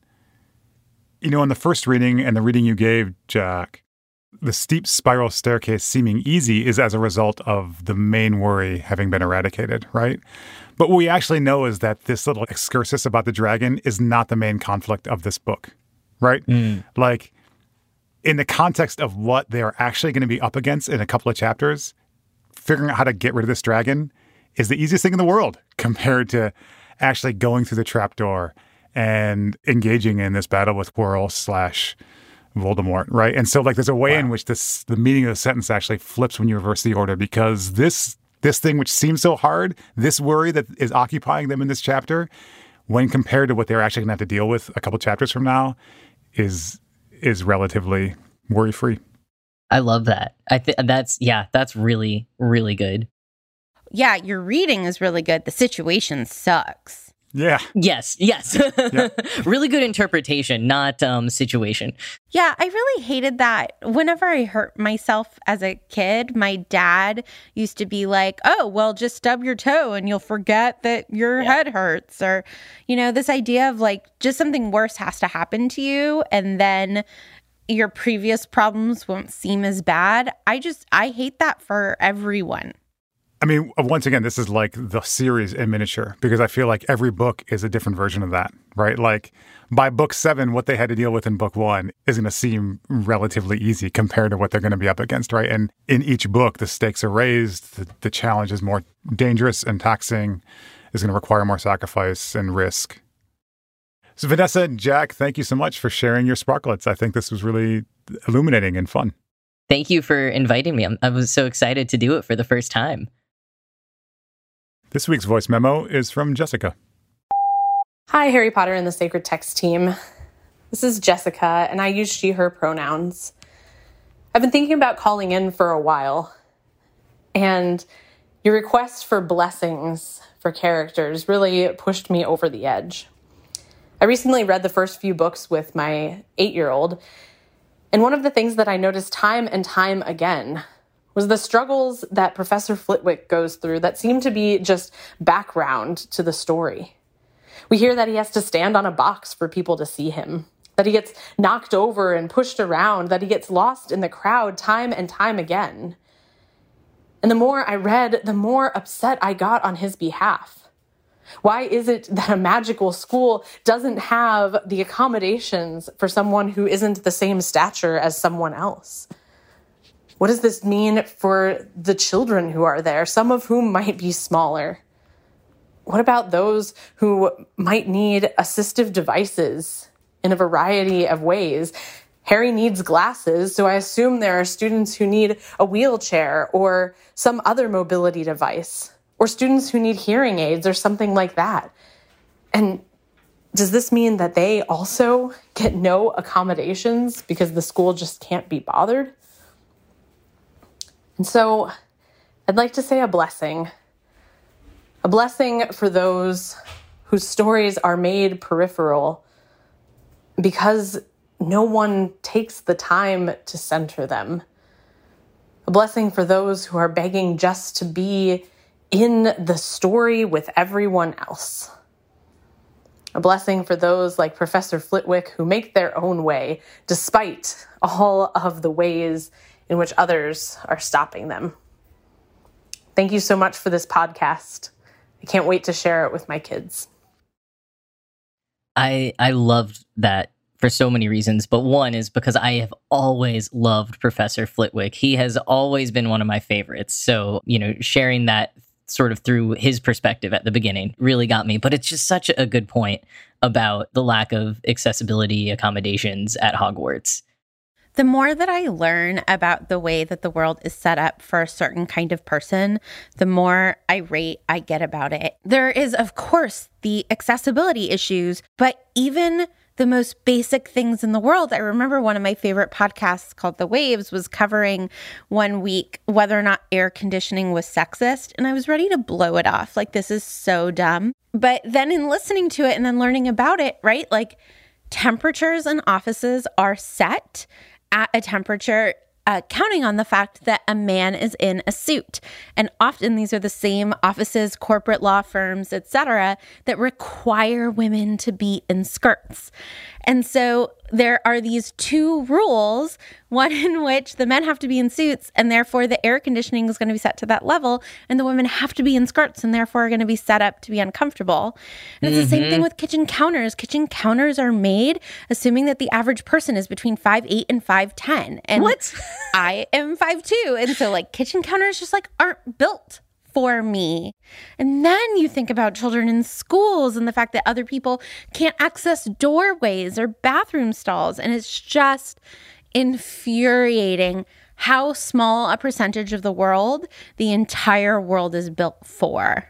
you know, in the first reading and the reading you gave, Jack, the steep spiral staircase seeming easy is as a result of the main worry having been eradicated, right? But what we actually know is that this little excursus about the dragon is not the main conflict of this book, right? Mm. Like, in the context of what they are actually going to be up against in a couple of chapters, figuring out how to get rid of this dragon is the easiest thing in the world compared to actually going through the trapdoor and engaging in this battle with Quirrell slash Voldemort, right? And so, like, there's a way wow. in which this the meaning of the sentence actually flips when you reverse the order, because this this thing which seems so hard, this worry that is occupying them in this chapter, when compared to what they're actually going to have to deal with a couple chapters from now, is is relatively worry-free. I love that. I think that's yeah, that's really really good. Yeah, your reading is really good. The situation sucks. Yeah. Yes. Yes. Yeah. Really good interpretation, not um, situation. Yeah, I really hated that. Whenever I hurt myself as a kid, my dad used to be like, oh, well, just stub your toe and you'll forget that your yeah. head hurts. Or, you know, this idea of like just something worse has to happen to you and then your previous problems won't seem as bad. I just, I hate that for everyone. I mean, once again, this is like the series in miniature, because I feel like every book is a different version of that, right? Like by book seven, what they had to deal with in book one is going to seem relatively easy compared to what they're going to be up against, right? And in each book, the stakes are raised, the, the challenge is more dangerous and taxing, is going to require more sacrifice and risk. So Vanessa and Jack, thank you so much for sharing your sparklets. I think this was really illuminating and fun. Thank you for inviting me. I'm, I was so excited to do it for the first time. This week's voice memo is from Jessica. Hi, Harry Potter and the Sacred Text team. This is Jessica, and I use she, her pronouns. I've been thinking about calling in for a while, and your request for blessings for characters really pushed me over the edge. I recently read the first few books with my eight-year-old, and one of the things that I noticed time and time again was the struggles that Professor Flitwick goes through that seem to be just background to the story. We hear that he has to stand on a box for people to see him, that he gets knocked over and pushed around, that he gets lost in the crowd time and time again. And the more I read, the more upset I got on his behalf. Why is it that a magical school doesn't have the accommodations for someone who isn't the same stature as someone else? What does this mean for the children who are there, some of whom might be smaller? What about those who might need assistive devices in a variety of ways? Harry needs glasses, so I assume there are students who need a wheelchair or some other mobility device. or students who need hearing aids or something like that. And does this mean that they also get no accommodations because the school just can't be bothered? And so I'd like to say a blessing. A blessing for those whose stories are made peripheral because no one takes the time to center them. A blessing for those who are begging just to be in the story with everyone else. A blessing for those like Professor Flitwick who make their own way despite all of the ways in which others are stopping them. Thank you so much for this podcast. I can't wait to share it with my kids. I I loved that for so many reasons, but one is because I have always loved Professor Flitwick. He has always been one of my favorites. So, you know, sharing that sort of through his perspective at the beginning really got me. But it's just such a good point about the lack of accessibility accommodations at Hogwarts. The more that I learn about the way that the world is set up for a certain kind of person, the more irate I get about it. There is, of course, the accessibility issues, but even the most basic things in the world. I remember one of my favorite podcasts called The Waves was covering one week whether or not air conditioning was sexist, and I was ready to blow it off. Like, this is so dumb. But then in listening to it and then learning about it, right, like temperatures in offices are set at a temperature uh, counting on the fact that a man is in a suit. And often these are the same offices, corporate law firms, et cetera, that require women to be in skirts. And so there are these two rules, one in which the men have to be in suits and therefore the air conditioning is going to be set to that level, and the women have to be in skirts and therefore are going to be set up to be uncomfortable. And it's mm-hmm. the same thing with kitchen counters. Kitchen counters are made assuming that the average person is between five eight and five ten. And what? I am five two. And so like kitchen counters just like aren't built for me. And then you think about children in schools and the fact that other people can't access doorways or bathroom stalls. And it's just infuriating how small a percentage of the world the entire world is built for.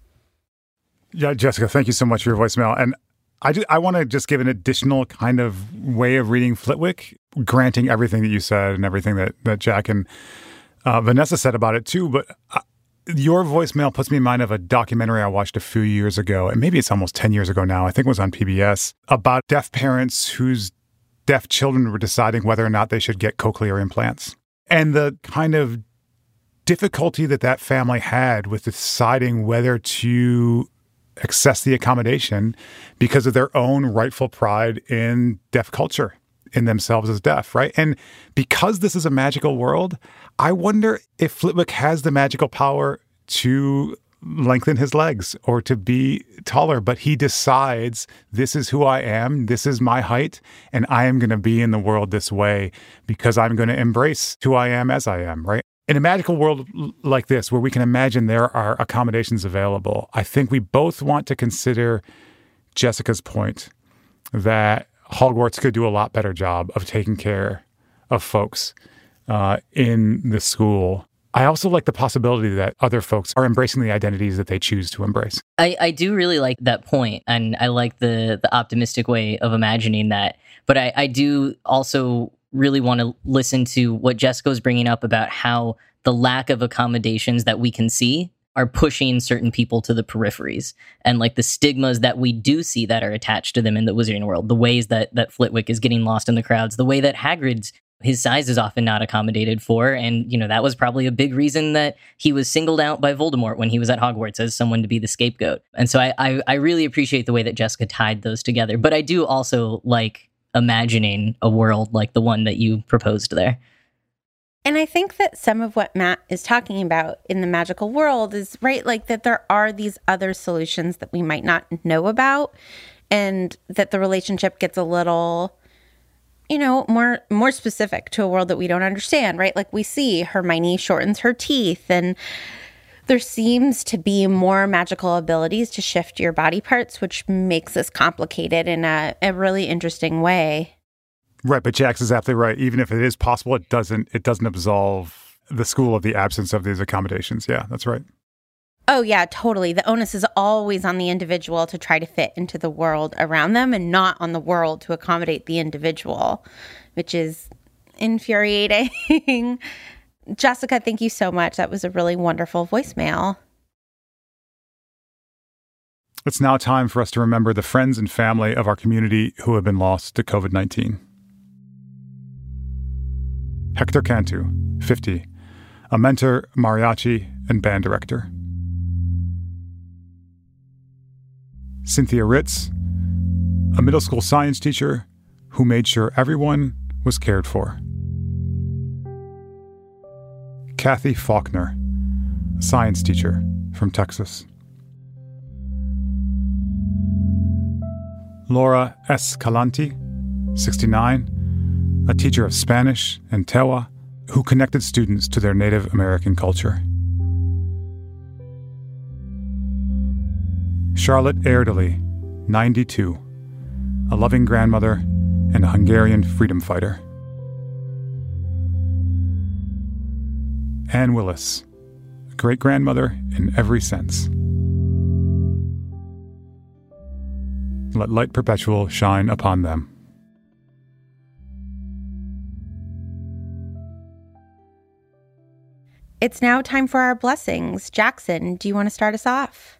Yeah, Jessica, thank you so much for your voicemail. And I, just, I want to just give an additional kind of way of reading Flitwick, granting everything that you said and everything that, that Jack and uh, Vanessa said about it too. But I, your voicemail puts me in mind of a documentary I watched a few years ago, and maybe it's almost ten years ago now. I think it was on P B S, about deaf parents whose deaf children were deciding whether or not they should get cochlear implants. And the kind of difficulty that that family had with deciding whether to access the accommodation because of their own rightful pride in deaf culture, in themselves as deaf, right? And because this is a magical world, I wonder if Flitwick has the magical power to lengthen his legs or to be taller, but he decides, this is who I am, this is my height, and I am going to be in the world this way because I'm going to embrace who I am as I am, right? In a magical world like this, where we can imagine there are accommodations available, I think we both want to consider Jessica's point that Hogwarts could do a lot better job of taking care of folks uh, in the school. I also like the possibility that other folks are embracing the identities that they choose to embrace. I, I do really like that point, and I like the the optimistic way of imagining that. But I, I do also really want to listen to what Jessica was bringing up about how the lack of accommodations that we can see are pushing certain people to the peripheries, and like the stigmas that we do see that are attached to them in the Wizarding world, the ways that that Flitwick is getting lost in the crowds, the way that Hagrid's, his size is often not accommodated for. And, you know, that was probably a big reason that he was singled out by Voldemort when he was at Hogwarts as someone to be the scapegoat. And so I, I, I really appreciate the way that Jessica tied those together. But I do also like imagining a world like the one that you proposed there. And I think that some of what Matt is talking about in the magical world is, right, like that there are these other solutions that we might not know about, and that the relationship gets a little, you know, more more specific to a world that we don't understand, right? Like we see Hermione shortens her teeth, and there seems to be more magical abilities to shift your body parts, which makes this complicated in a, a really interesting way. Right, but Jax is absolutely right. Even if it is possible, it doesn't it doesn't absolve the school of the absence of these accommodations. Yeah, that's right. Oh, yeah, totally. The onus is always on the individual to try to fit into the world around them and not on the world to accommodate the individual, which is infuriating. Jessica, thank you so much. That was a really wonderful voicemail. It's now time for us to remember the friends and family of our community who have been lost to covid nineteen. Hector Cantu, fifty, a mentor, mariachi, and band director. Cynthia Ritz, a middle school science teacher who made sure everyone was cared for. Kathy Faulkner, a science teacher from Texas. Laura Escalante, sixty-nine, a teacher of Spanish and Tewa who connected students to their Native American culture. Charlotte Erdely, ninety-two, a loving grandmother and a Hungarian freedom fighter. Anne Willis, a great-grandmother in every sense. Let light perpetual shine upon them. It's now time for our blessings. Jackson, do you want to start us off?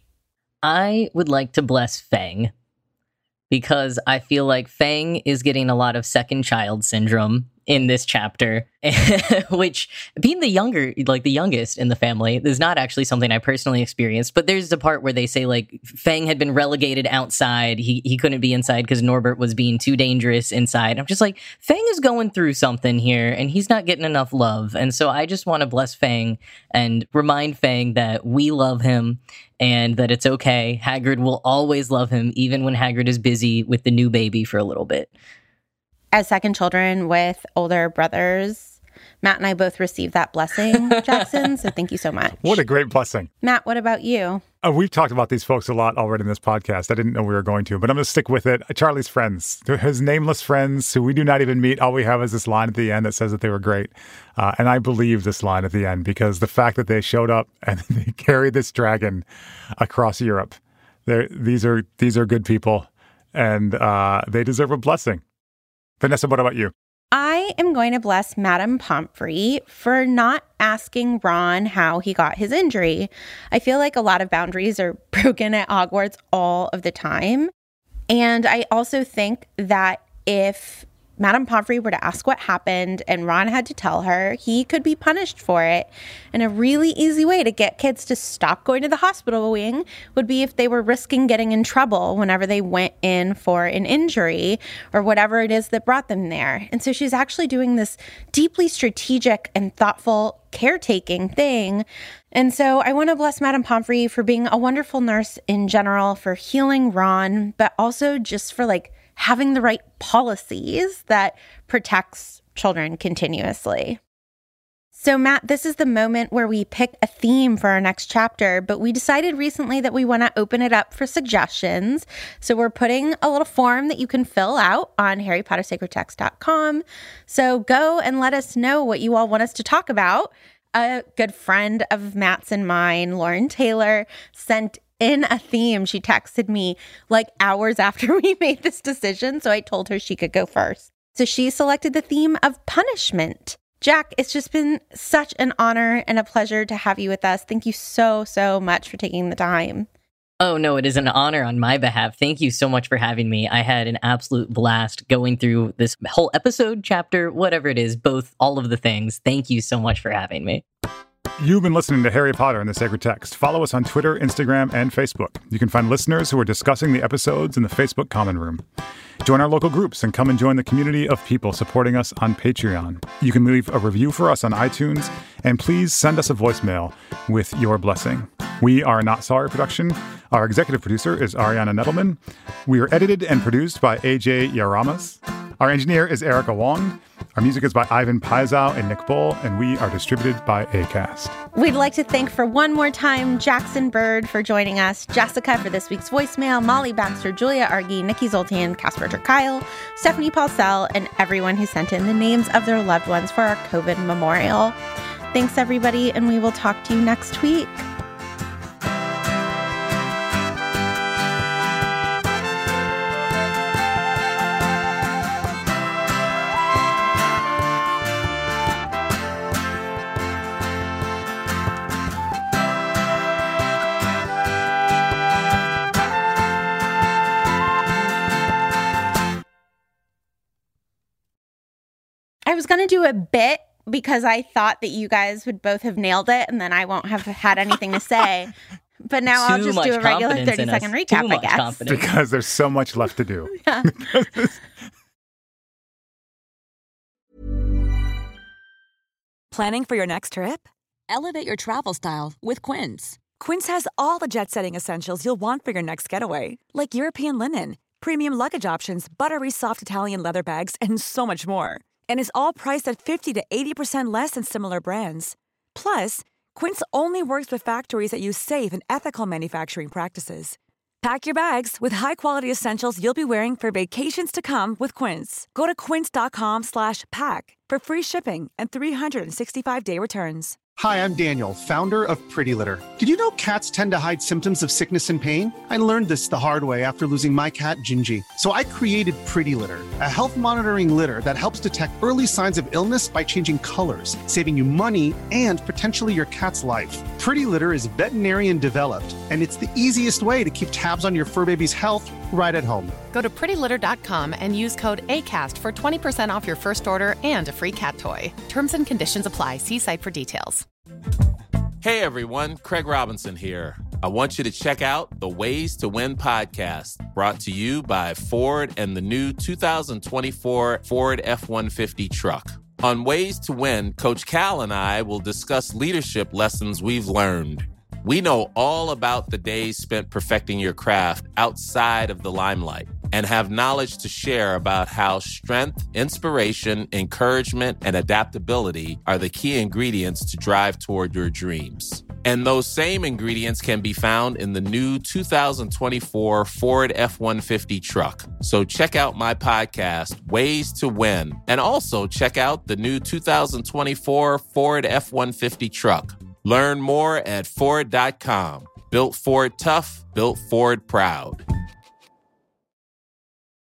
I would like to bless Fang because I feel like Fang is getting a lot of second child syndrome in this chapter, which being the younger, like the youngest in the family, is not actually something I personally experienced. But there's a part where they say like Fang had been relegated outside. He he couldn't be inside because Norbert was being too dangerous inside. I'm just like, Fang is going through something here and he's not getting enough love. And so I just want to bless Fang and remind Fang that we love him and that it's okay. Hagrid will always love him, even when Hagrid is busy with the new baby for a little bit. As second children with older brothers, Matt and I both received that blessing, Jackson, so thank you so much. What a great blessing. Matt, what about you? Uh, we've talked about these folks a lot already in this podcast. I didn't know we were going to, but I'm going to stick with it. Charlie's friends, his nameless friends who we do not even meet. All we have is this line at the end that says that they were great. Uh, and I believe this line at the end because the fact that they showed up and they carried this dragon across Europe, these are these are good people and uh, they deserve a blessing. Vanessa, what about you? I am going to bless Madame Pomfrey for not asking Ron how he got his injury. I feel like a lot of boundaries are broken at Hogwarts all of the time. And I also think that if Madame Pomfrey were to ask what happened and Ron had to tell her, he could be punished for it. And a really easy way to get kids to stop going to the hospital wing would be if they were risking getting in trouble whenever they went in for an injury or whatever it is that brought them there. And so she's actually doing this deeply strategic and thoughtful caretaking thing. And so I want to bless Madame Pomfrey for being a wonderful nurse in general, for healing Ron, but also just for like having the right policies that protects children continuously. So Matt, this is the moment where we pick a theme for our next chapter, but we decided recently that we want to open it up for suggestions. So we're putting a little form that you can fill out on harry potter sacred text dot com. So go and let us know what you all want us to talk about. A good friend of Matt's and mine, Lauren Taylor, sent in a theme. She texted me like hours after we made this decision, so I told her she could go first. So she selected the theme of punishment. Jack, it's just been such an honor and a pleasure to have you with us. Thank you so, so much for taking the time. Oh, no, it is an honor on my behalf. Thank you so much for having me. I had an absolute blast going through this whole episode, chapter, whatever it is, both, all of the things. Thank you so much for having me. You've been listening to Harry Potter and the Sacred Text. Follow us on Twitter, Instagram, and Facebook. You can find listeners who are discussing the episodes in the Facebook Common Room. Join our local groups and come and join the community of people supporting us on Patreon. You can leave a review for us on iTunes, and please send us a voicemail with your blessing. We are a Not Sorry production. Our executive producer is Ariana Nettleman. We are edited and produced by A J Yaramas. Our engineer is Erica Wong. Our music is by Ivan Paisau and Nick Bull, and we are distributed by Acast. We'd like to thank for one more time Jackson Bird for joining us, Jessica for this week's voicemail, Molly Baxter, Julia Argy, Nikki Zoltan, Casper Kyle, Stephanie Paulsell, and everyone who sent in the names of their loved ones for our COVID memorial. Thanks, everybody, and we will talk to you next week. I was going to do a bit because I thought that you guys would both have nailed it and then I won't have had anything to say. But now Too I'll just do a regular thirty-second recap, Too I much guess. confidence. Because there's so much left to do. Yeah. Planning for your next trip? Elevate your travel style with Quince. Quince has all the jet-setting essentials you'll want for your next getaway, like European linen, premium luggage options, buttery soft Italian leather bags, and so much more. And is all priced at fifty to eighty percent less than similar brands. Plus, Quince only works with factories that use safe and ethical manufacturing practices. Pack your bags with high-quality essentials you'll be wearing for vacations to come with Quince. Go to quince.com slash pack for free shipping and three sixty-five day returns. Hi, I'm Daniel, founder of Pretty Litter. Did you know cats tend to hide symptoms of sickness and pain? I learned this the hard way after losing my cat, Gingy. So I created Pretty Litter, a health monitoring litter that helps detect early signs of illness by changing colors, saving you money and potentially your cat's life. Pretty Litter is veterinarian developed, and it's the easiest way to keep tabs on your fur baby's health right at home. Go to pretty litter dot com and use code ACAST for twenty percent off your first order and a free cat toy. Terms and conditions apply. See site for details. Hey everyone, Craig Robinson here. I want you to check out the Ways to Win podcast, brought to you by Ford and the new two thousand twenty-four Ford F one fifty truck. On Ways to Win, Coach Cal and I will discuss leadership lessons we've learned. We know all about the days spent perfecting your craft outside of the limelight and have knowledge to share about how strength, inspiration, encouragement, and adaptability are the key ingredients to drive toward your dreams. And those same ingredients can be found in the new two thousand twenty-four Ford F one fifty truck. So check out my podcast, Ways to Win, and also check out the new two thousand twenty-four Ford F one fifty truck. Learn more at Ford dot com. Built Ford tough, built Ford proud.